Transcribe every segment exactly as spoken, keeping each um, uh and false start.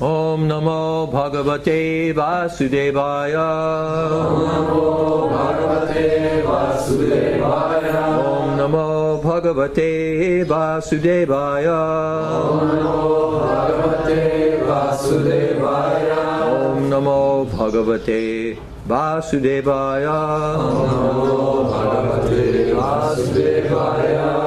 Om Namo Bhagavate Vasudevaya. Om Namo Bhagavate Vasudevaya. Om Namo Bhagavate Vasudevaya. Om Namo Bhagavate Vasudevaya. Om Namo Bhagavate Vasudevaya. Om Namo Bhagavate Vasudevaya.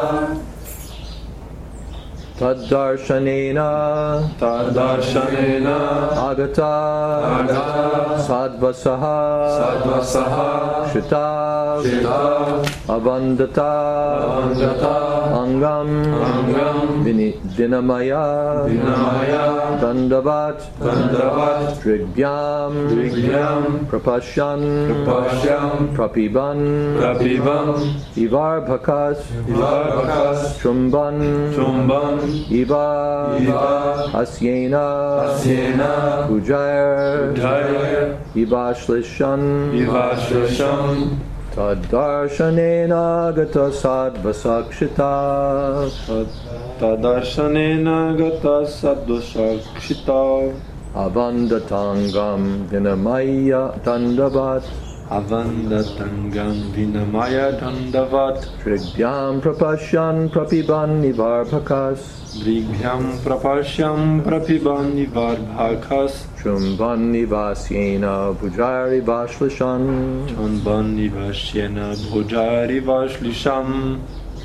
Taddarshanena Taddarshanena Agata Agata Sadvasaha Sadvasaha Shita Shita Avandata Avandata Angam Angam Vini- Dinamaya Dinamaya Dandavat Dandavat Drigyam Drigyam Prapashyan Prapashyam Prapiban Prabhivam Ivarbhakas Ivarbhakas Chumban Chumban Iva Iva Asyena Asyena Pujair Jaya Ivashlishan Ivashasham Taddarshanena Gata Sadvasakshita Tadarshanena Gata Sadvasakshita Avandatangam Dinamaya Dandavat Avandatangam Vinamaya Dandavat Trigyam Prapashyan Prapiban Nivarbhakas Bribhyam Prapashyam Prapiban Nivarbhakas Chumban Nivasyena Pujairi Vashlishan Chumban Nivashyena Bhojari Vashlisham.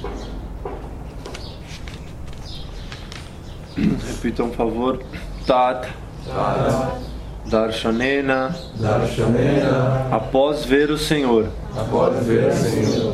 Repitam, por favor. Tat Darshanena Darshanena, após ver o Senhor. após ver o Senhor.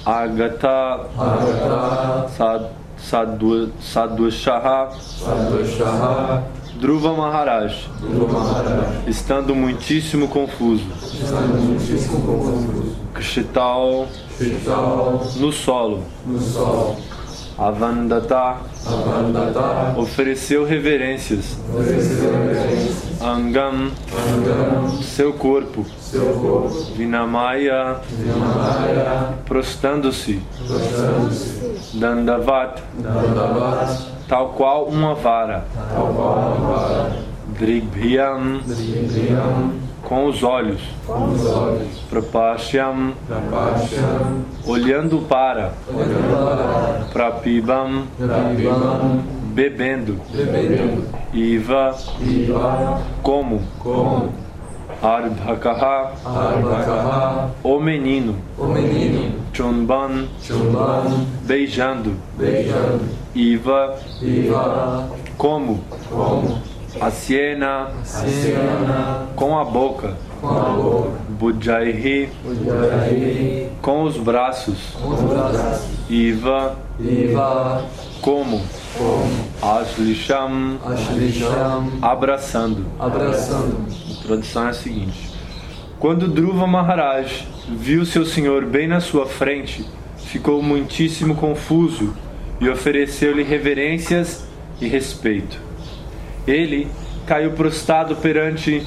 Agata Agata, Sad, Sadhu, Sadhushaha Sadhushaha, Dhruva Maharaj, Dhruva Maharaj, estando muitíssimo confuso. estando muitíssimo confuso. Kshital Chital, no solo. no sol. Avandata Avandata, ofereceu reverências. ofereceu reverência. Angam, Angam, seu corpo. seu corpo. Vinamaya, Vinamaya, prostando-se. prostrando-se. Dandavat, Dandavat, tal qual uma vara. tal qual uma vara. Drigbhyam, Driyam, com os olhos. com os olhos. Prapashyam, Prapashyam, olhando para. olhando para. Prapibam, Prabhibam, bebendo. bebendo. Iva, Iva, como. como. Ardhakaha, Arbakaha, o menino. o menino. Chumban, Chumban, beijando. beijando. Iva, Iva, como. como. Asyena, Asyena, com a boca. com a boca. Bujaihi, Ujjayi, com os braços. com os braços. Iva, Iva, como. como. Ashlisham, Ashlisham, abraçando. abraçando. A tradução é a seguinte: quando Dhruva Maharaj viu seu senhor bem na sua frente, ficou muitíssimo confuso e ofereceu-lhe reverências e respeito. Ele caiu prostrado perante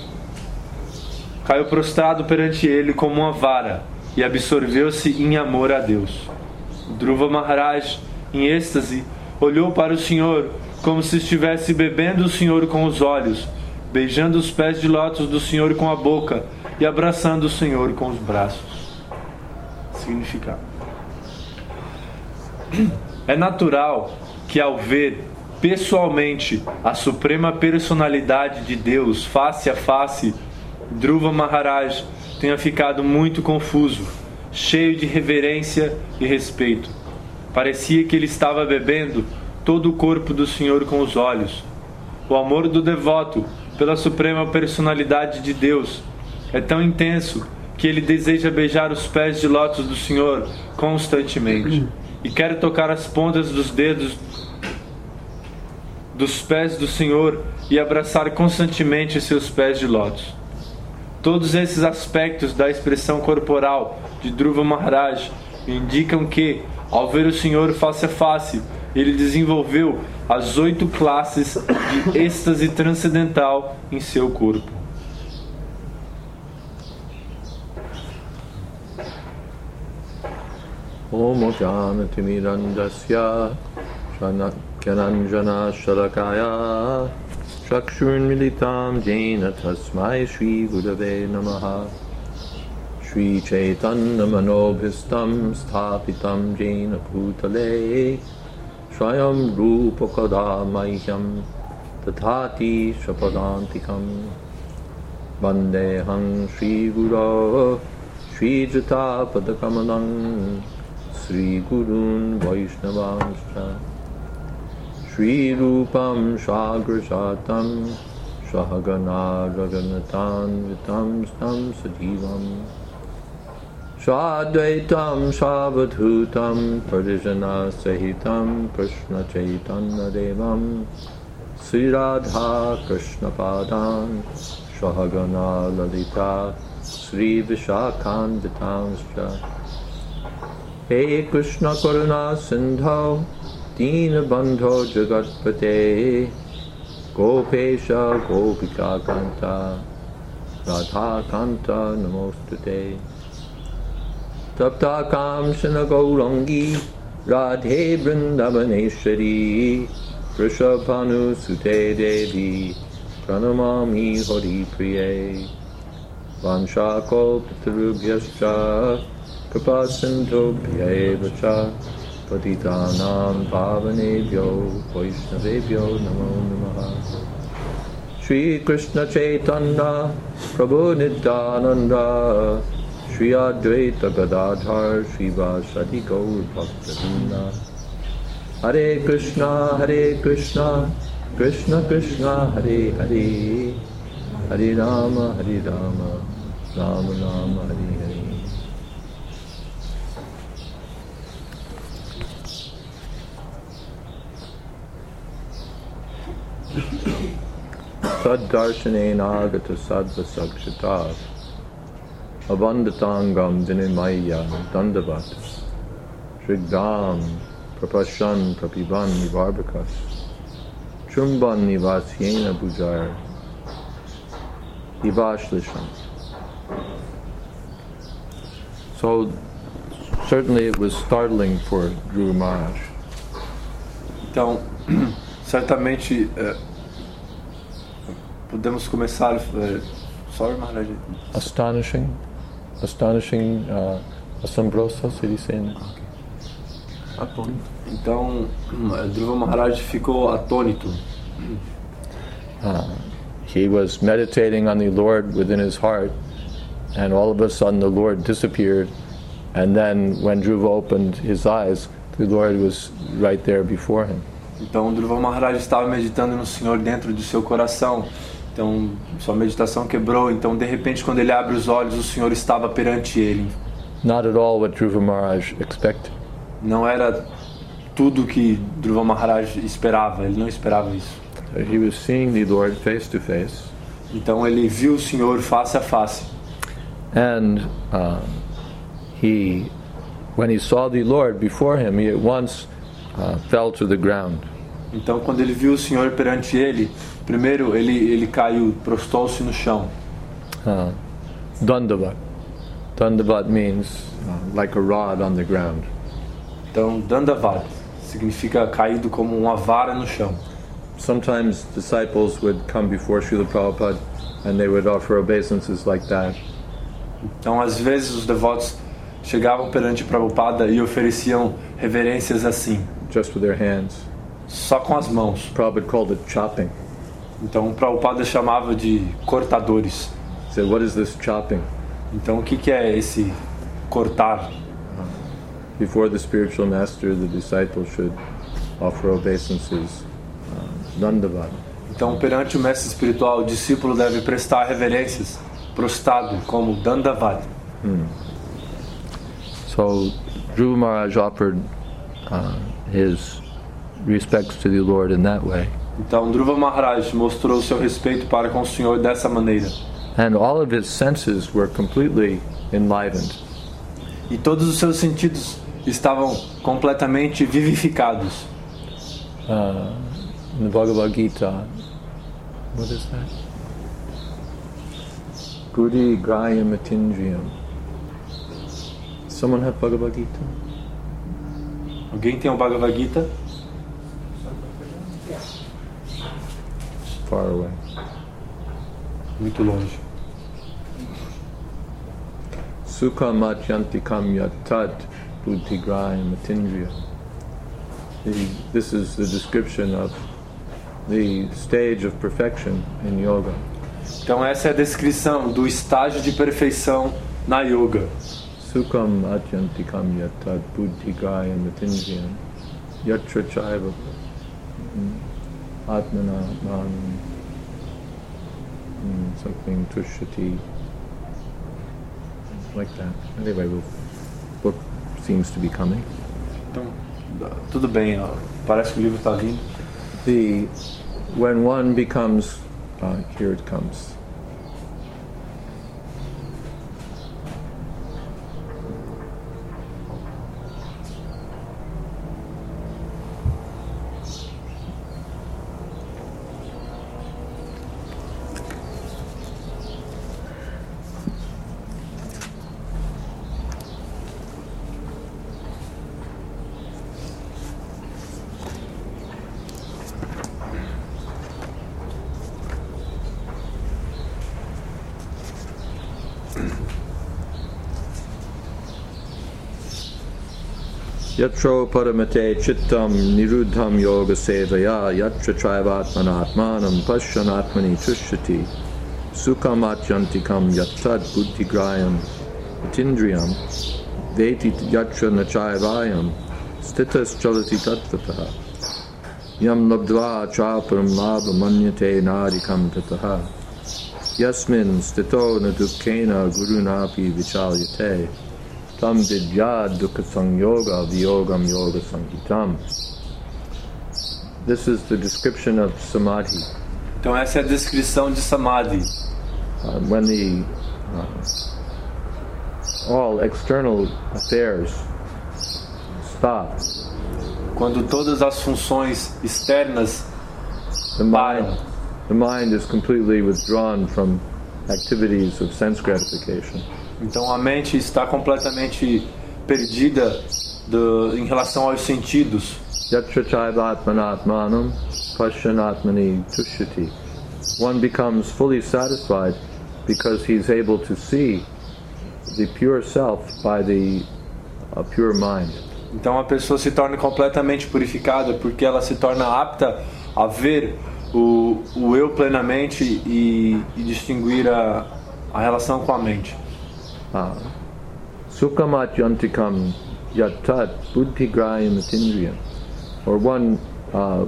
caiu prostrado perante ele como uma vara e absorveu-se em amor a Deus. Dhruva Maharaj, em êxtase, olhou para o Senhor como se estivesse bebendo o Senhor com os olhos, beijando os pés de lótus do Senhor com a boca e abraçando o Senhor com os braços. Significado: é natural que, ao ver pessoalmente a suprema personalidade de Deus face a face, Dhruva Maharaj tenha ficado muito confuso, cheio de reverência e respeito. Parecia que ele estava bebendo todo o corpo do Senhor com os olhos. O amor do devoto pela suprema personalidade de Deus é tão intenso que ele deseja beijar os pés de lótus do Senhor constantemente e quer tocar as pontas dos dedos dos pés do Senhor e abraçar constantemente seus pés de lótus. Todos esses aspectos da expressão corporal de Dhruva Maharaj indicam que, ao ver o Senhor face a face, ele desenvolveu as oito classes de êxtase transcendental em seu corpo. Om Janati Mirandasya Janat Kyananjana Shalakaya Chakshurmilitam jena tasmai Shri Gurave Namaha. Shri Chaitanya Manobhistam Sthapitam jena bhutale Swayam Rupa Kada Mahyam Tathati Shapadantikam. Vandeham Shri Guru Shri Jata Padakamanam Sri Gurun Vaishnavanscha Shri Rupam Shagrajatam Shahagana Raganatan Vitam Stam Sajivam Shadvaitam Shavadhutam Parijana Sahitam Krishna Chaitanya Devam Sri Radha Krishna Padan Shahagana Lalita Sri Vishakhan Vitamscha. Hey Krishna Karuna Sindho Dina Bandho Jagatpate Gopesha Gopika Kanta Radha Kanta Namostute Tapta Kamshana Gaurangi Radhe Vrindavaneshwari Vrishabhanu Sute Devi Pranamami Hari Priye Vanshakoptarubhyascha Kripasindhubhyaeva cha Patitanam Pavanebhyo Vaishnavebhyo Namo Namaha. Shri Krishna Chaitanya Prabhu Nityananda Shri Advaita Gadadhar Shri Vasadi Gaur Bhaktivinoda. Hare Krishna Hare Krishna Krishna Krishna Hare Hare Hare Rama Hare Rama Rama Rama Hare Hare. Saddarshanena agata sattva sakshata Abandhatangam dinimaya dandavat Shrigdam prapashan prapiban nivarbakas Chumban nivasyena bujar Ivashlisham. So certainly it was startling for Dhruva Maharaj. Então, certamente é, podemos começar. É, sorry, Maharaj. Astonishing, astonishing, uh, asombroso, se diz em. Atônito. Então, Dhruva Maharaj ficou atônito. Uh, he was meditating on the Lord within his heart, and all of a sudden the Lord disappeared, and then when Dhruva opened his eyes, the Lord was right there before him. Então, Dhruva Maharaj estava meditando no Senhor dentro do seu coração. Então, sua meditação quebrou. Então, de repente, quando ele abre os olhos, o Senhor estava perante ele. Not at all what Dhruva Maharaj expected. Não era tudo que Dhruva Maharaj esperava. Ele não esperava isso. He was seeing the Lord face to face. Então, ele viu o Senhor face a face. And uh, he, when he saw the Lord before him, he at once uh, fell to the ground. Então, quando ele viu o Senhor perante ele, primeiro ele ele caiu, prostou-se no chão. Uh, Dandavat. Dandavat means uh, like a rod on the ground. Então, Dandavat significa caído como uma vara no chão. Sometimes disciples would come before Srila Prabhupada and they would offer obeisances like that. Então, às vezes os devotos chegavam perante Prabhupada e ofereciam reverências assim, just with their hands. Só com as mãos. Prabhupada called it chopping. Então, Prabhupada chamava de cortadores. He said, what is this chopping? Então, o que que é esse cortar? Before the spiritual master, the disciple should offer obeisances, uh, dandavat. Então, perante o mestre espiritual, o discípulo deve prestar reverências, prostrado, como dandavat. Hmm. So, Dhruva Maharaj offered uh, his respects to the Lord in that way. Então, Dhruva Maharaj mostrou seu respeito para com o Senhor dessa maneira. And all of his senses were completely enlivened. E todos os seus sentidos estavam completamente vivificados. Uh, in the Bhagavad Gita, what is that? Gudi Grayam Atindriyam. Someone have Bhagavad Gita? Alguém tem o Bhagavad Gita? far away. Muito longe. Sukham atyantikam yatad buddhigrayam atindriya. This is the description of the stage of perfection in yoga. Então essa é a descrição do estágio de perfeição na yoga. Sukham atyantikam yatad buddhigrayam atindriyam yatra chaiva atmana manam something tushati, like that. Anyway, the book seems to be coming. Então, tudo bem, ó. Parece que o livro está vindo. The when one becomes uh, here it comes. Yatro paramate chittam niruddham yoga sevaya yatra traivatmanatmanam pashyanatmani tushati sukham atyantikam yattad buddhigrayam atindriyam veti yatra nachaivayam stitas chalati tattvataha yam labdva chaparam labha manyate nadikam tataha yasmin stito nadukkena gurunapi vichalyate tam vidya dukkha sangyoga viyogam yoga sangitam. This is the description of samadhi. Então essa é a descrição de samadhi. Uh, when the uh, all external affairs stop, Quando todas as funções externas the mind, param, the mind is completely withdrawn from activities of sense gratification. então a mente está completamente perdida do, em relação aos sentidos. Yatra chaivatmanatmanam pashyanatmani tushyati. One becomes fully satisfied because he's able to see the pure self by the uh, pure mind. Então a pessoa se torna completamente purificada porque ela se torna apta a ver o, o eu plenamente e, e distinguir a, a relação com a mente. Ah. Sukhamat yantikam yattat buddhigrayam atindriyam. Or one, uh,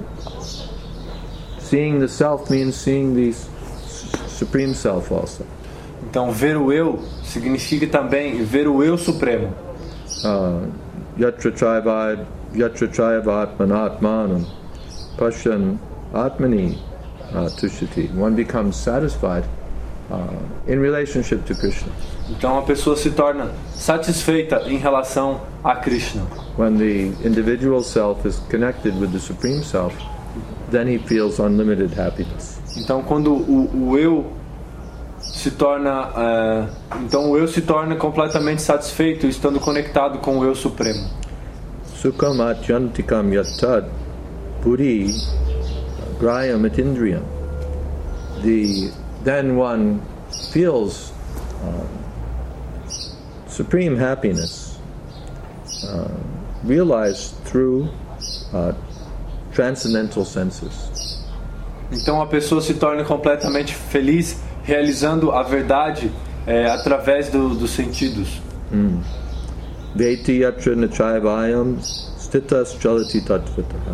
seeing the self means seeing the s- Supreme Self also. Então ver o eu significa também ver o eu supremo. Uh, Yatra chaivad, yatra chaivatmanatmanam pashyan atmani uh, tushati. One becomes satisfied uh, in relationship to Krishna. Então a pessoa se torna satisfeita em relação a Krishna. When the individual self is connected with the Supreme Self, then he feels unlimited happiness. Então quando o, o eu se torna é, então o eu se torna completamente satisfeito estando conectado com o eu supremo. Sukham atyantikam yattad buddhi grayam atindriyam. The then one feels uh, supreme happiness uh, realized through uh, transcendental senses. Então a pessoa se torna completamente feliz realizando a verdade é, através do, dos sentidos. Veti yatra nachaivayam stitas chalati tattvataha.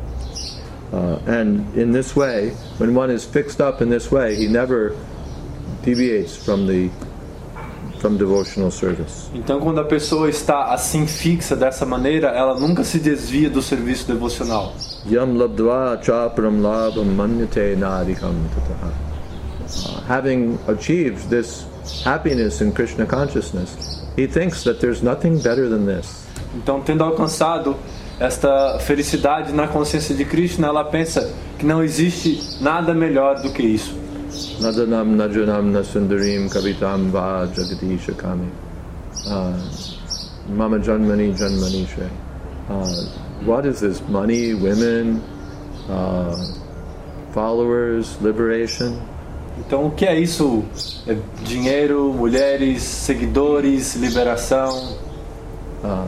Uh, and in this way, when one is fixed up in this way, he never deviates from the from devotional service. Então quando a pessoa está assim fixa dessa maneira, ela nunca se desvia do serviço devocional. Yam labdva chaparam labham manyate nadikam tataha. Uh, having achieved this happiness in Krishna consciousness, he thinks that there's nothing better than this. Então tendo alcançado esta felicidade na consciência de Krishna, ela pensa que não existe nada melhor do que isso. Nadanam najanam nasundarim kavitam va jagadisha kami. Uh, Mama janmani janmani shre. Uh, what is this? Money, women, uh, followers, liberation. Então, o que é isso? É dinheiro, mulheres, seguidores, liberação. Uh,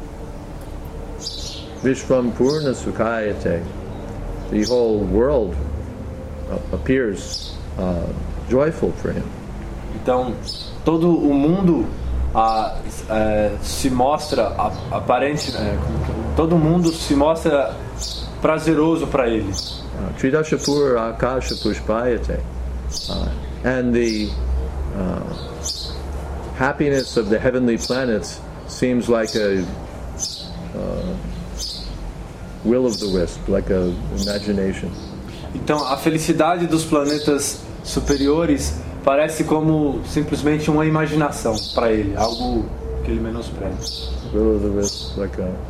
Vishvam Purna Sukhayate. The whole world uh, appears uh, joyful for him. Então, todo o mundo ah, é, se mostra a- aparente, é, como que é? Todo mundo se mostra prazeroso para ele. Uh, Tridashapur Akasha Pushpayate. Uh, and the uh, happiness of the heavenly planets seems like a uh, will of the wisp, like a imagination. Então, a felicidade dos planetas superiores parece como simplesmente uma imaginação para ele, algo que ele menospreza. Will of the wisp, like a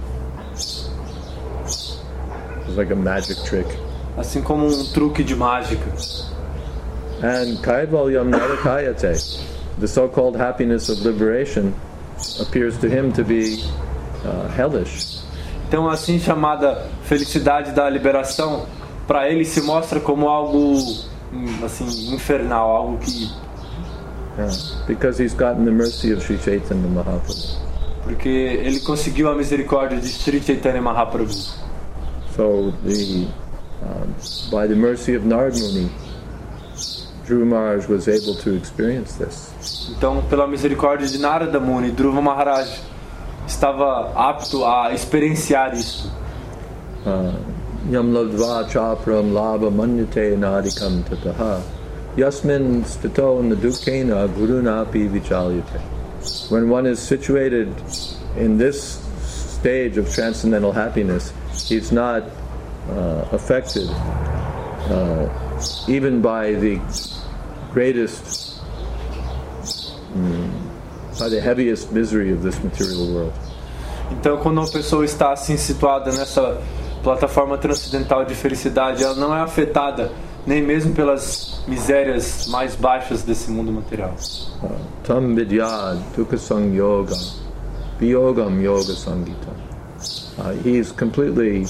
it's like a magic trick. Assim como um truque de mágica. And Kaivalyam Narakayate, the so-called happiness of liberation, appears to him to be uh, hellish. Então, a assim chamada felicidade da liberação, para ele se mostra como algo hum, assim infernal, algo que Yeah. Because he's gotten the mercy of Sri Chaitanya Mahaprabhu. porque ele conseguiu a misericórdia de Sri Chaitanya Mahaprabhu. So the um, by the mercy of Narad Muni, Dhruva Maharaj was able to experience this. Então, pela misericórdia de Narada Muni, Dhruva Maharaj estava apto a experienciar isso. Uh, Yam ladva chapram lava manyate nadikam tataha yasmin stito nadukena gurunapi vichalyate. When one is situated in this stage of transcendental happiness, he's not uh, affected uh, even by the greatest, mm, by the heaviest misery of this material world. Então, quando uma pessoa está assim situada nessa plataforma transcendental de felicidade, ela não é afetada nem mesmo pelas misérias mais baixas desse mundo material. Tam vidya dukha yoga viyogam yoga sangita. Uh, he's completely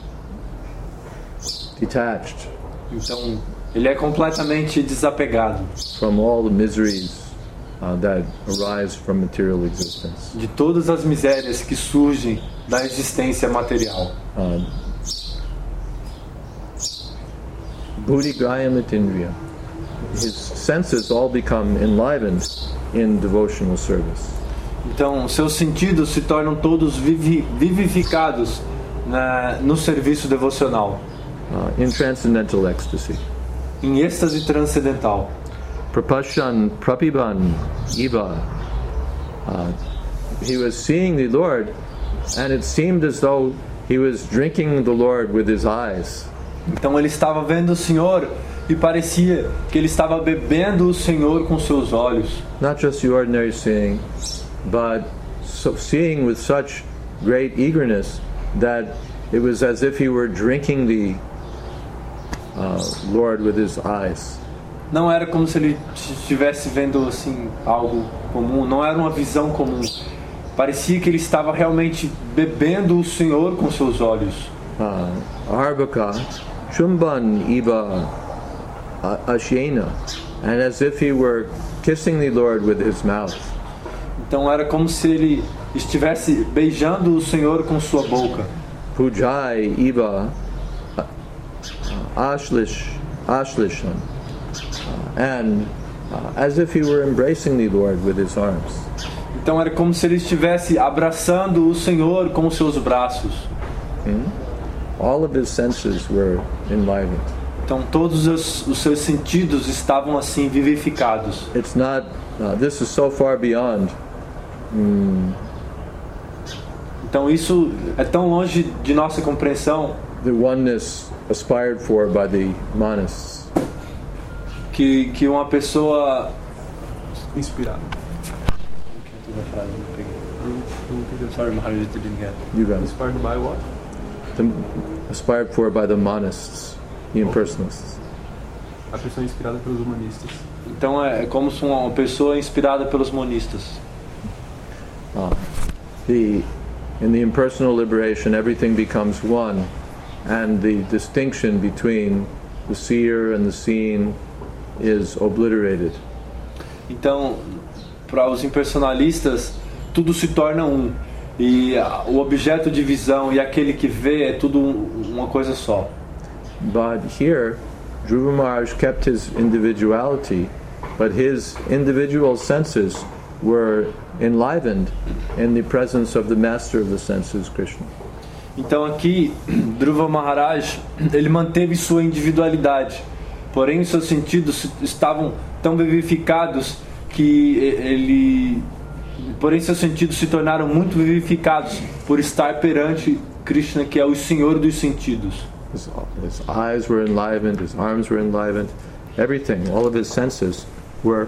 detached Então, ele é completamente desapegado from all the miseries uh, that arise from material existence. de todas as misérias que surgem da existência material. Uh, Buddhigrayam itindriya. His senses all become enlivened in devotional service. Então, seus sentidos se tornam todos vivi- vivificados na, no serviço devocional, Uh, in transcendental ecstasy. em êxtase transcendental. Prapashan prapiban iva. Uh, he was seeing the Lord, and it seemed as though he was drinking the Lord with his eyes. Então ele estava vendo o Senhor e parecia que ele estava bebendo o Senhor com seus olhos. Not just the ordinary seeing, but so seeing with such great eagerness that it was as if he were drinking the uh, Lord with his eyes. Não era como se ele estivesse vendo assim algo comum, não era uma visão comum. Parecia que ele estava realmente bebendo o Senhor com seus olhos. Uh, Arbaka chumban iva ashena, and as if he were kissing the Lord with his mouth. Então era como se ele estivesse beijando o Senhor com sua boca. Pujai iva ashlish ashlishan, uh, and uh, as if he were embracing the Lord with his arms. Então era como se ele estivesse abraçando o Senhor com seus braços. Hmm? All of his senses were enlivened. Então todos os, os seus sentidos estavam assim vivificados. It's not. Uh, this is so far beyond. Mm, Então isso é tão longe de nossa compreensão the oneness aspired for by the monists. que, que uma pessoa Inspirado. Sorry, Maharaj, I didn't get. You got it. Inspired by what? The, aspired for by the monists, the impersonalists. A pessoa inspirada pelos humanistas. Então é como se uma pessoa inspirada pelos monistas. Uh, the in the impersonal liberation, everything becomes one, and the distinction between the seer and the seen is obliterated. Então, para os impersonalistas, tudo se torna um. E o objeto de visão e aquele que vê é tudo uma coisa só. But here, Dhruva Maharaj kept his individuality, but his individual senses were enlivened in the presence of the master of the senses, Krishna. Então aqui, Dhruva Maharaj, ele manteve sua individualidade, porém os seus sentidos estavam tão vivificados que ele... Porém seus sentidos se tornaram muito vivificados por estar perante Krishna, que é o Senhor dos sentidos. His, his eyes were enlivened, his arms were enlivened, everything, all of his senses were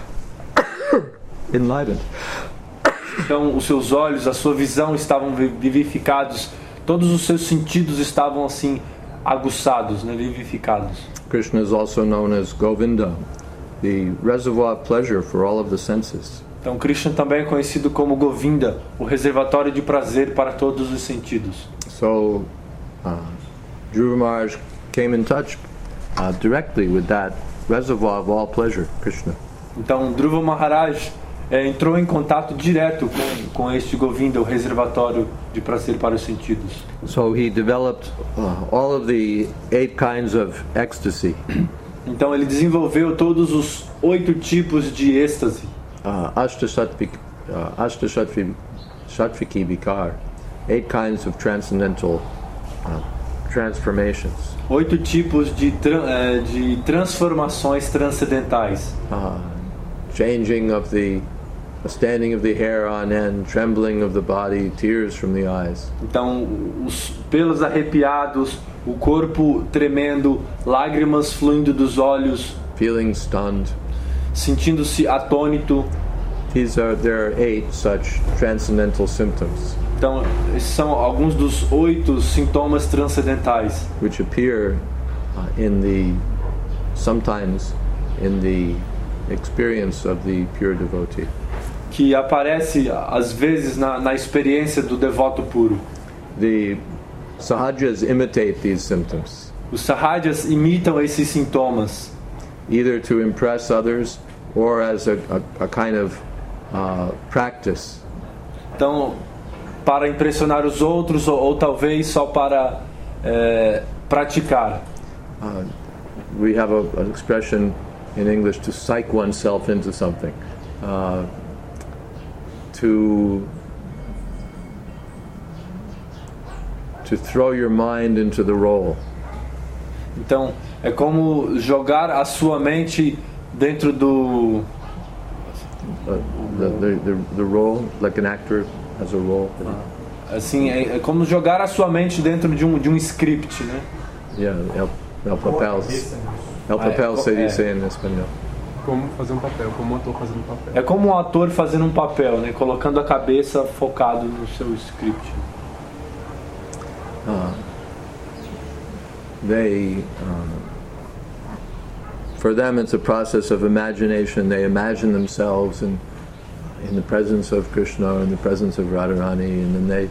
enlivened. Então os seus olhos, a sua visão estavam vivificados, todos os seus sentidos estavam assim aguçados, né, vivificados. Krishna is also known as Govinda, the reservoir of pleasure for all of the senses. Então Krishna também é conhecido como Govinda, o reservatório de prazer para todos os sentidos. So uh, Dhruva Maharaj came in touch uh, directly with that reservoir of all pleasure, Krishna. Então Dhruva Maharaj é, entrou em contato direto com, com este Govinda, o reservatório de prazer para os sentidos. So he developed uh, all of the eight kinds of ecstasy. Então ele desenvolveu todos os oito tipos de êxtase. Uh, Ashtashatvik, uh, Ashtashatvik, Shatviki Vikar, eight kinds of transcendental uh, transformations. Oito tipos de, tra eh, de transformações transcendentais. Uh, changing of the uh, standing of the hair on end, trembling of the body, tears from the eyes. Então, os pelos arrepiados, o corpo tremendo, lágrimas fluindo dos olhos, feeling stunned. Sentindo-se atônito. These are there are eight such transcendental symptoms. Então, esses são alguns dos oito sintomas transcendentais, which appear uh, in the sometimes in the experience of the pure devotee. Que aparece às vezes na, na experiência do devoto puro. The sahajas imitate these symptoms. Os sahajas imitam esses sintomas, either to impress others or as a, a, a kind of uh, practice. Então, para impressionar os outros ou, ou talvez só para é, praticar. Uh, we have a, an expression in English to psych oneself into something, uh, to to throw your mind into the role. Então, é como jogar a sua mente dentro do uh, the, the, the, the role, like an actor has a role. Assim, é, é como jogar a sua mente dentro de um de um script, né? Yeah, el, el papel, el papel se dice em espanhol. Como fazer um papel, como um ator fazendo um papel. É como um ator fazendo um papel, né? Colocando a cabeça focado no seu script. Uh, they, uh, for them, it's a process of imagination. They imagine themselves in in the presence of Krishna, in the presence of Radharani, and then they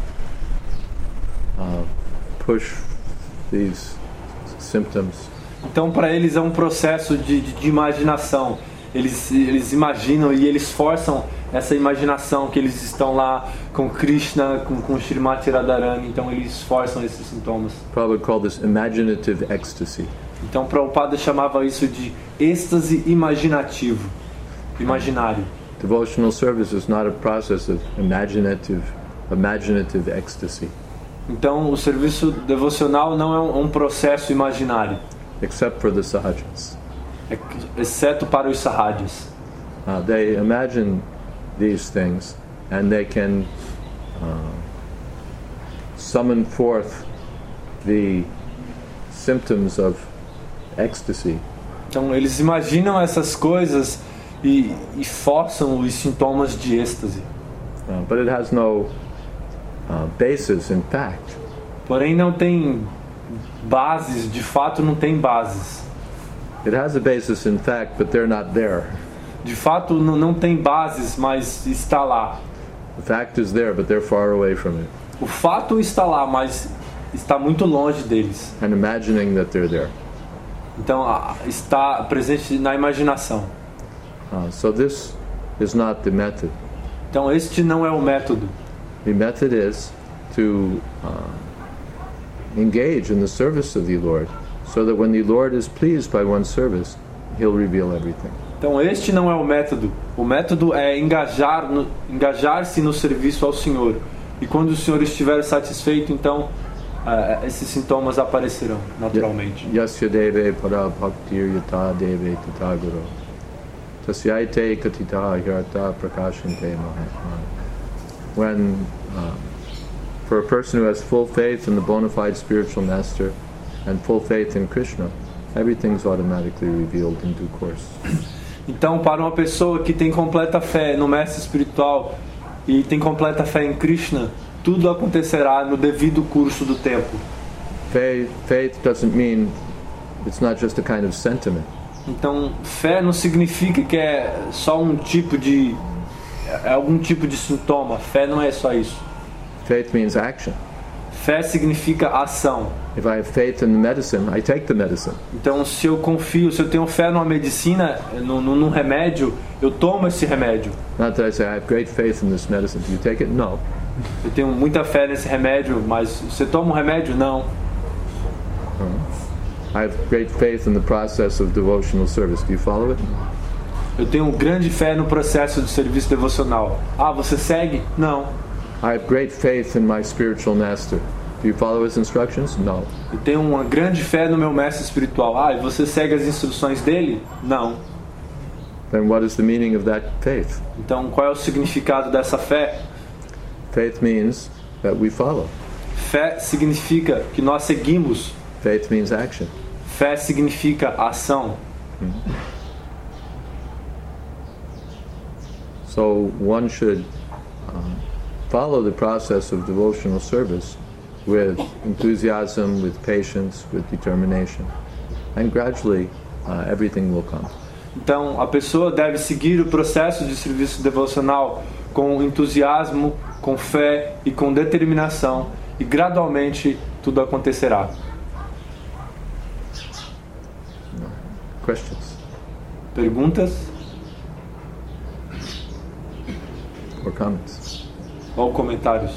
uh, push these symptoms. Então, para eles é um processo de, de, de imaginação. Eles, eles imaginam e eles forçam essa imaginação que eles estão lá com Krishna, com, com Srimati Radharani. Então, eles forçam esses sintomas. Prabhupada called this imaginative ecstasy. Então, Prabhupada chamava isso de êxtase imaginativo, imaginário. Devotional service is not a process of imaginative, imaginative ecstasy. Então, o serviço devocional não é um, um processo imaginário. Except for the sahajas. Exceto para os sahajas. Uh, they imagine these things and they can uh, summon forth the symptoms of ecstasy. Então, eles imaginam essas coisas e, e forçam os sintomas de êxtase. Uh, but it has no uh, basis in fact. Porém, não tem bases, de fato não tem bases. It has a basis in fact, but they're not there. De fato não, não tem bases, mas está lá. The fact is there, but they're far away from it. O fato está lá, mas está muito longe deles. And imagining that they're there. Então a- está presente na imaginação. Uh, so this is not the method. Então este não é o método. The method is to uh, engage in the service of the Lord, so that when the Lord is pleased by one's service, He'll reveal everything. Então este não é o método. O método é engajar no, engajar-se no serviço ao Senhor. E quando o Senhor estiver satisfeito, então uh, esses sintomas aparecerão naturalmente. Yasya deve para bhaktir yata deve tataguru. Tasyaite katita hyarta prakashante mahatma. When, uh, for a person who has full faith in the bona fide spiritual master and full faith in Krishna, everything's automatically revealed in due course. Então, para uma pessoa que tem completa fé no mestre espiritual e tem completa fé em Krishna, tudo acontecerá no devido curso do tempo. Faith, faith doesn't mean it's not just a kind of sentiment. Então, fé não significa que é só um tipo de é algum tipo de sintoma. Fé não é só isso. Faith means action. Fé significa ação. If I have faith in the medicine, I take the medicine. Então, se eu confio, se eu tenho fé numa medicina, num, num remédio, eu tomo esse remédio. Not that I say I have great faith in this medicine. Do you take it? No. Eu tenho muita fé nesse remédio, mas você toma um remédio? Não. I have great faith in the process of devotional service. Do you follow it? Eu tenho grande fé no processo de serviço devocional. Ah, você segue? Não. I have great faith in my spiritual master. Do you follow his instructions? No. Eu tenho uma grande fé no meu mestre espiritual. Ah, e você segue as instruções dele? Não. Then what is the meaning of that faith? Então, qual é o significado dessa fé? Faith means that we follow. Fé significa que nós seguimos. Faith means action. Fé significa ação. So one should um, follow the process of devotional service with enthusiasm, with patience, with determination. And gradually uh, everything will come. Então, a pessoa deve seguir o processo de serviço devocional com entusiasmo, com fé e com determinação, e gradualmente tudo acontecerá. Questions Perguntas or comments? ou comentários?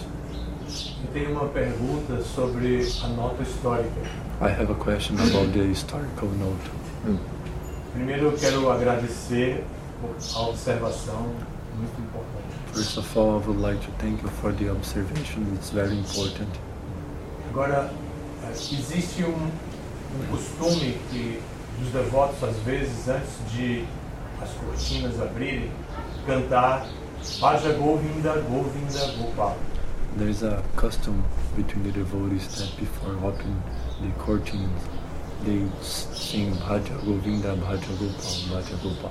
Eu tenho uma pergunta sobre a nota histórica. I have a question about the historical note. Primeiro eu quero agradecer a observação, muito importante. First of all, I would like to thank you for the observation. It's very important. Agora, eh, existe um, um costume que dos devotos, às vezes, antes de as cortinas abrirem, cantar Bhaja Govinda, Govinda, Gopal. There's a custom between the devotees that before opening the curtains, they sing Bhaja Govinda, Bhaja Gopal, Bhaja Gopal.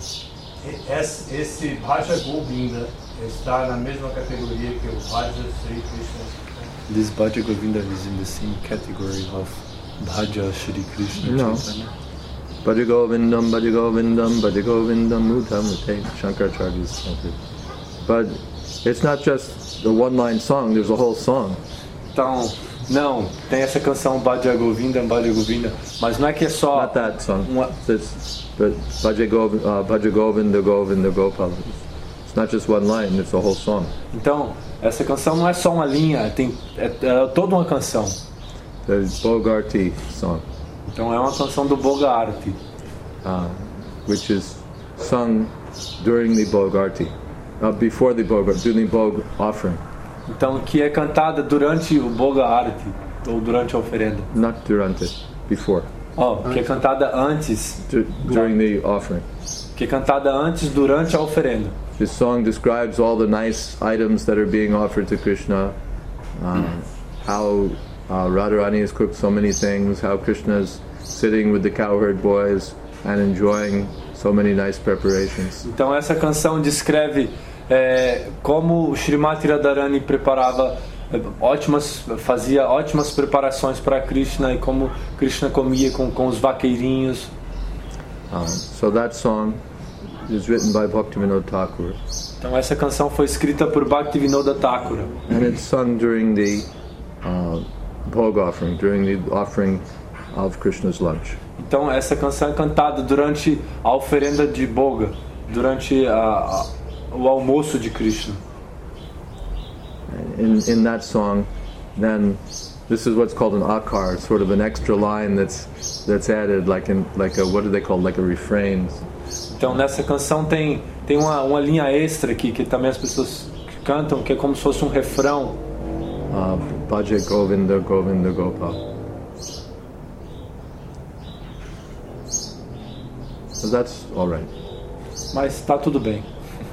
E- Esse, esse Bhaja Govinda está na mesma categoria que o Bhaja Sri Krishna. This Bhaja Govinda is in the same category of Bhaja Shri Krishna No. Chaitanya. Bhaja Govindam, Bhaja Govindam, Bhaja Govindam, Mudam, Mute, Shankaracharya is chanted. But it's not just the one-line song, there's a whole song. Então, não, tem essa canção Bhaja Govinda, Bhaja Govinda, mas não é que é só Not that song. uma, It's, but Bhaja Govinda, uh, Bhaja Govinda, Govinda, Gopal. It's not just one line, it's a whole song. então, essa canção não é só uma linha, tem, é, é toda uma canção. The Bogarti song, Então é uma canção do Boga Arati, uh, which is sung during the Bogarti, uh, before the Bogarti, during the Bog offering, então que é cantada durante o Boga Arati, ou durante a oferenda. not durante, before, Ó, que é cantada antes, du- during the offering. que é cantada antes durante a oferenda. This song describes all the nice items that are being offered to Krishna, uh, how uh, Radharani has cooked so many things, how Krishna is sitting with the cowherd boys and enjoying so many nice preparations. Então essa canção descreve é, como o Srimati Radharani preparava é, ótimas, fazia ótimas preparações para Krishna e como Krishna comia com, com os vaqueirinhos. Uh, so that song is written by Bhaktivinoda Thakur, Então essa canção foi escrita por Bhaktivinoda Thakura and it's sung during the uh, Bhog offering, during the offering of Krishna's lunch. Então essa canção é cantada durante a oferenda de Boga, durante a, a, o almoço de Krishna. In, in that song, then this is what's called an akar, sort of an extra line that's that's added, like in like a what do they call, like a refrain. Então nessa canção tem tem uma, uma linha extra aqui que também as pessoas cantam, que é como se fosse um refrão. Uh, Bhaja Govinda Govinda Gopal. So that's all right. Mas está tudo bem.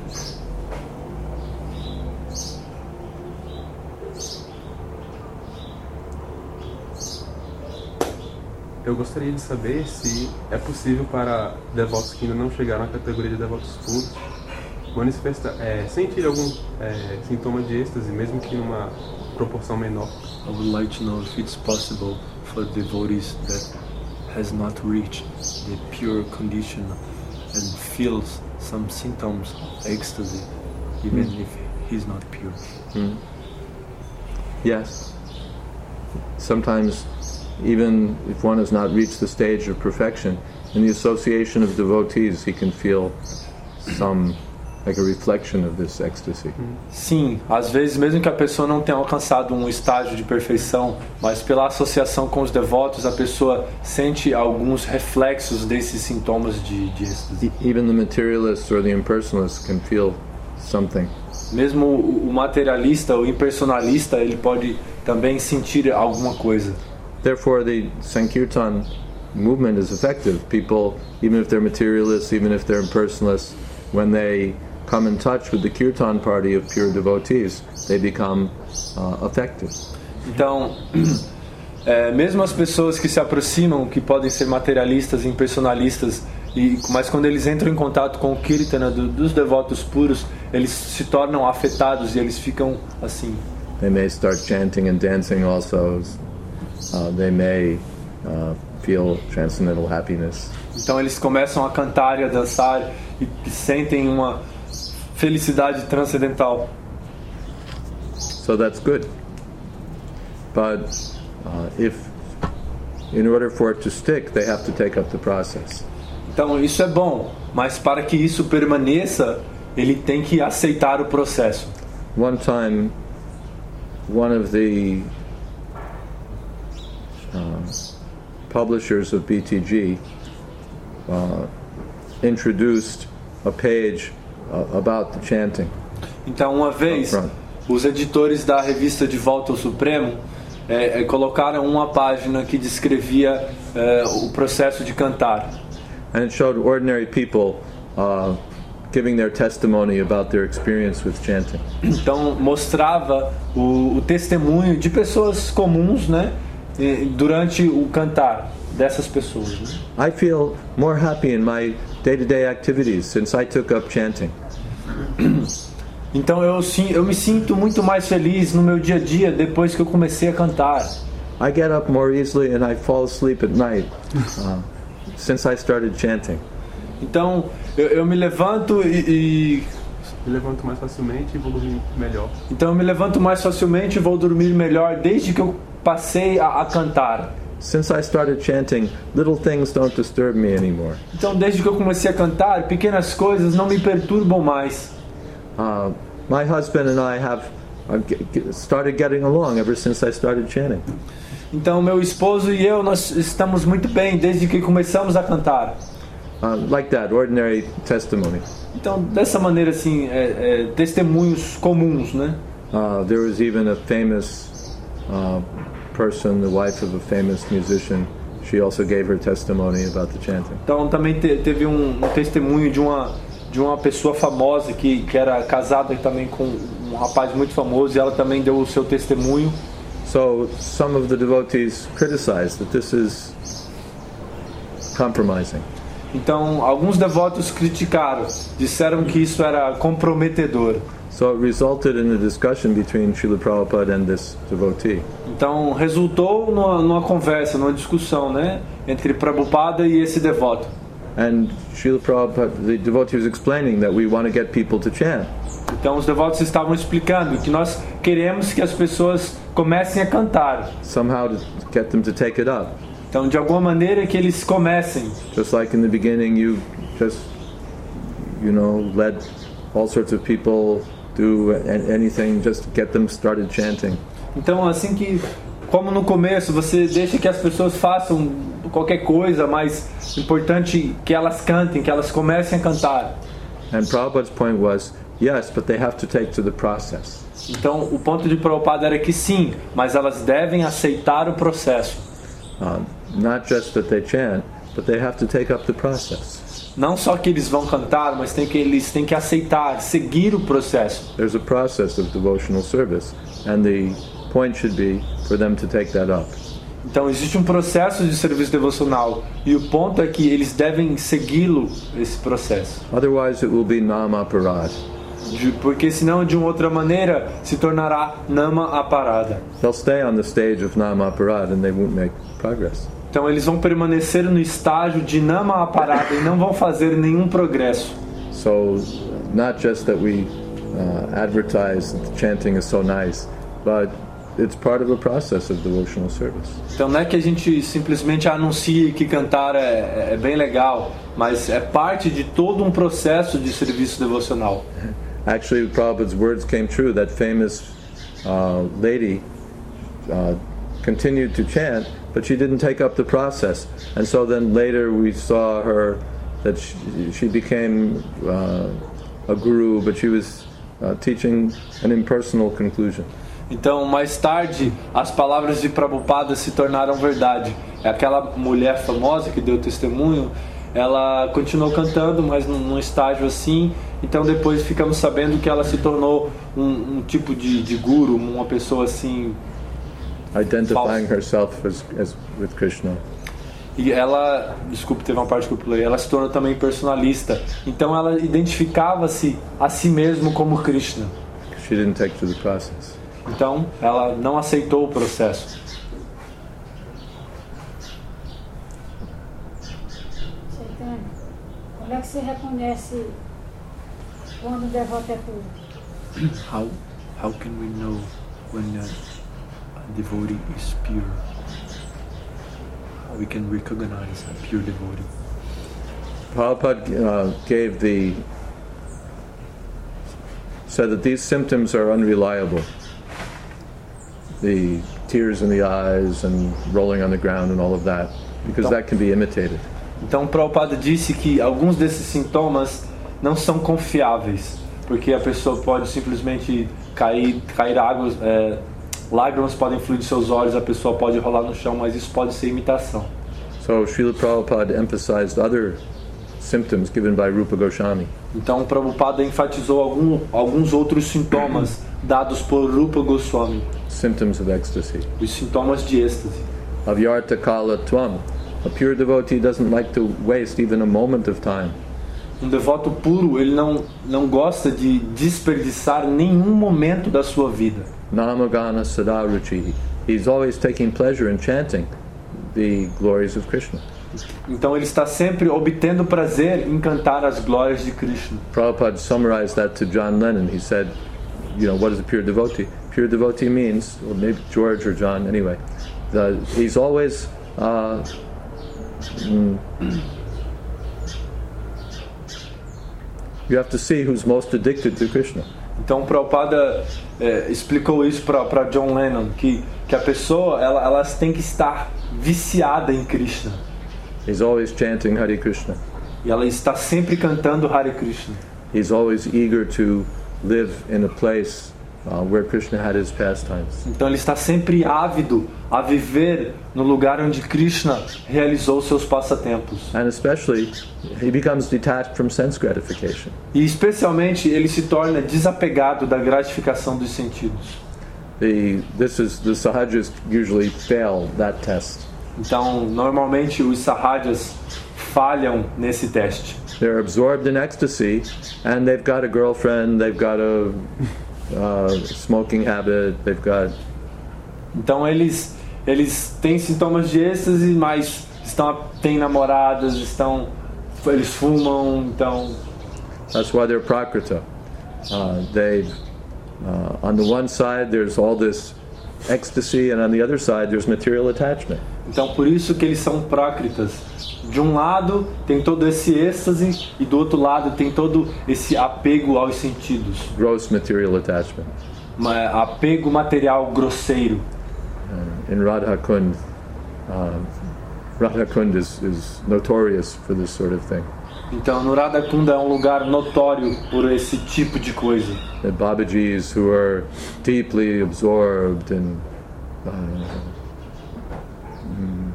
Eu gostaria de saber se é possível para devotos que ainda não chegaram à categoria de devotos puros manifestar, é, sentir algum é, sintoma de êxtase, mesmo que numa proporção menor. I would like to know if it's possible for devotees that has not reached the pure condition and feels some symptoms of ecstasy, even mm. if he's not pure. Mm. Yes. Sometimes, even if one has not reached the stage of perfection, in the association of devotees, he can feel some, like a reflection of this ecstasy. Sim, às vezes mesmo que a pessoa não tenha alcançado um estágio de perfeição, mas pela associação com os devotos, a pessoa sente alguns reflexos desses sintomas de, de êxtase. Even the materialist or the impersonalist can feel something. Mesmo o materialista, o impersonalista, ele pode também sentir alguma coisa. Therefore, the Sankirtan movement is effective. People, even if they're materialists, even if they're impersonalists, when they come in touch with the Kirtan party of pure devotees, they become uh, effective. Então, é, mesmo as pessoas que se aproximam, que podem ser materialistas, impersonalistas, e, mas quando eles entram em contato com o Kirtana do, dos devotos puros, eles se tornam afetados e eles ficam assim. They may start chanting and dancing also. Uh, they may uh, feel transcendental happiness. Então eles começam a cantar e a dançar e, e sentem uma felicidade transcendental. So that's good. But uh, if, in order for it to stick, they have to take up the process. Então isso é bom, mas para que isso permaneça, ele tem que aceitar o processo. One time, one of the uh, publishers of B T G uh, introduced a page uh, about the chanting. Então, uma vez, os editores da revista De Volta ao Supremo é, é, colocaram uma página que descrevia é, o processo de cantar. And it showed ordinary people uh, giving their testimony about their experience with chanting. Então mostrava o, o testemunho de pessoas comuns, né, durante o cantar dessas pessoas. Né? I feel more happy in my day-to-day activities since I took up chanting. Então eu, eu me sinto muito mais feliz no meu dia a dia depois que eu comecei a cantar. I get up more easily and I fall asleep at night uh, since I started chanting. Então eu, eu me levanto e, e me levanto mais facilmente e vou dormir melhor. Então eu me levanto mais facilmente e vou dormir melhor desde que eu passei a, a cantar. Since I started chanting, little things don't disturb me anymore. Então desde que eu comecei a cantar, pequenas coisas não me perturbam mais. Uh, my husband and I have uh, started getting along ever since I started chanting. Então meu esposo e eu nós estamos muito bem desde que começamos a cantar. Uh, like that, ordinary testimony. Então dessa maneira assim, é, é, testemunhos comuns, né? Uh, there was even a famous uh, person, the wife of a famous musician. She also gave her testimony about the chanting. Então também te, teve um, um testemunho de uma de uma pessoa famosa que que era casada também com um rapaz muito famoso e ela também deu o seu testemunho. So some of the devotees criticized that this is compromising. Então alguns devotos criticaram, disseram que isso era comprometedor. So it resulted in a discussion between Srila Prabhupada and this devotee. Então resultou numa, numa conversa, numa discussão, né, entre Prabhupada e esse devoto. And Srila Prabhupada, the devotee was explaining that we want to get people to chant. Então os devotos estavam explicando que nós queremos que as pessoas comecem a cantar. Somehow to get them to take it up. Então, de alguma maneira que eles comecem. Just like in the beginning, you just, you know, let all sorts of people do anything just to get them started chanting. Então, assim que, como no começo, você deixa que as pessoas façam qualquer coisa, mas importante que elas cantem, que elas comecem a cantar. And Prabhupada's point was, yes, but they have to take to the process. Então, o ponto de Prabhupada era que sim, mas elas devem aceitar o processo. Uh, not just that they chant, but they have to take up the process. Não só que eles vão cantar, mas tem que, eles têm que aceitar, seguir o processo. There's a process of devotional service, and the point should be for them to take that up. Então existe um processo de serviço devocional e o ponto é que eles devem segui-lo, esse processo. Otherwise it will be nama aparad. Porque senão de uma outra maneira se tornará nama aparada. They'll stay on the stage of nama aparad and they won't make progress. Então eles vão permanecer no estágio de nama aparada e não vão fazer nenhum progresso. So not just that we uh, advertise that the chanting is so nice, but it's part of a process of devotional service. Então não é que a gente simplesmente anuncie que cantar é, é bem legal, mas é parte de todo um processo de serviço devocional. Actually, Prabhupada's words came true. That famous uh, lady uh, continued to chant, but she didn't take up the process. And so then later we saw her that she, she became uh, a guru, but she was uh, teaching an impersonal conclusion. Então, mais tarde, as palavras de Prabhupada se tornaram verdade. Aquela mulher famosa que deu testemunho, ela continuou cantando, mas num, num estágio assim. Então, depois ficamos sabendo que ela se tornou um, um tipo de, de guru, uma pessoa assim. Identifying falsa. herself as, as with Krishna. E ela, desculpe, teve uma parte que eu pulei. Ela se tornou também personalista. Então, ela identificava-se a si mesmo como Krishna. She didn't take to the process. Então, ela não aceitou o processo. Chaitanya, como é que você reconhece quando o devoto é puro? How how can we know when a, a devotee is pure? How we can recognize a pure devotee? Prabhupada uh, gave the said that these symptoms are unreliable. The tears in the eyes and rolling on the ground and all of that, because that can be imitated. Então, Prabhupada disse que alguns desses sintomas não são confiáveis, porque a pessoa pode simplesmente cair, cair águas, é, lágrimas podem fluir de seus olhos, a pessoa pode rolar no chão, mas isso pode ser imitação. So Srila Prabhupada emphasized other symptoms given by Rupa Goswami. Então, Prabhupada enfatizou algum, alguns outros sintomas dados por Rupa Goswami. Symptoms of ecstasy. Os sintomas de êxtase. Avyarta kala tvam. A pure devotee doesn't like to waste even a moment of time. Um devoto puro, ele não, não gosta de desperdiçar nenhum momento da sua vida. Namagana sada ruchi. He's always taking pleasure in chanting the glories of Krishna. Então ele está sempre obtendo prazer em cantar as glórias de Krishna. Prabhupada summarized that to John Lennon. He said, you know, what is a pure devotee? Pure devotee means, or maybe George or John, anyway, the, he's always uh, mm, you have to see who's most addicted to Krishna. Então Prabhupada é, explicou isso para John Lennon, que, que a pessoa ela, elas tem que estar viciada em Krishna. He's always chanting Hare Krishna. E ela está sempre cantando Hare Krishna. He's always eager to live in a place uh, where Krishna had his pastimes. Então ele está sempre ávido a viver no lugar onde Krishna realizou seus passatempos. And especially, he becomes detached from sense gratification. E especialmente ele se torna desapegado da gratificação dos sentidos. The, this is, the Sahajas usually fail that test. Então, normalmente os sahajas falham nesse teste. They're absorbed in ecstasy, and they've got a girlfriend, they've got a uh, smoking habit, they've got... Então eles eles têm sintomas de êxtase, mas estão têm namoradas, estão eles fumam, então That's why they're prakrita. Uh, they, uh, on the one side, there's all this ecstasy, and on the other side, there's material attachment. Então por isso que eles são prákritas. De um lado tem todo esse êxtase e do outro lado tem todo esse apego aos sentidos. Gross material attachment. Uma- apego material grosseiro. Uh, in Radha Kund, uh, Radha Kund is, is notorious for this sort of thing. Então no Radha Kunda é um lugar notório por esse tipo de coisa. The Babajis who are deeply absorbed in uh, mm,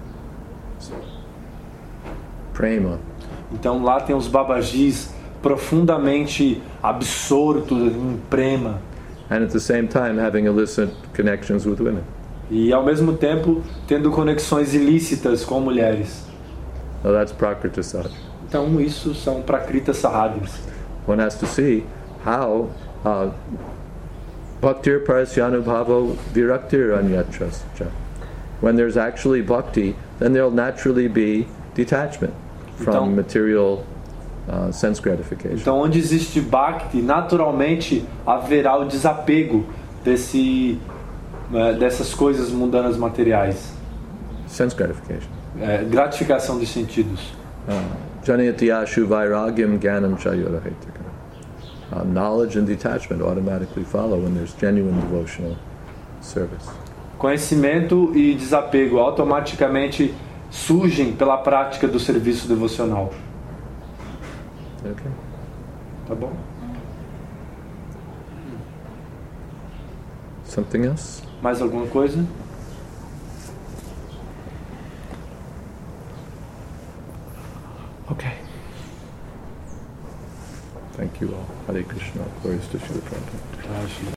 prema, Então lá tem os babajis profundamente absortos em prema. and at the same time having illicit connections with women. E ao mesmo tempo tendo conexões ilícitas com mulheres. Now that's Prakriti Sahaja. Então isso são prakrita sahadis. One has to see how uh, bhaktir parasyanubhavo viraktir anyatra. When there's actually bhakti, then there'll naturally be detachment from Então- material uh, sense gratification. Então onde existe bhakti, naturalmente haverá o desapego desse, eh, dessas coisas mundanas materiais. Sense gratification. Eh, gratificação dos sentidos. Janayati ashu vairagyam gyanam chayurahaitakam. Uh, knowledge and detachment automatically follow when there's genuine devotional service. Conhecimento e desapego automaticamente surgem pela prática do serviço devocional. Okay. Tá bom? Something else? Mais alguma coisa? Okay. Thank you all. Hare Krishna. Glories to Srila Prabhupada. Acho.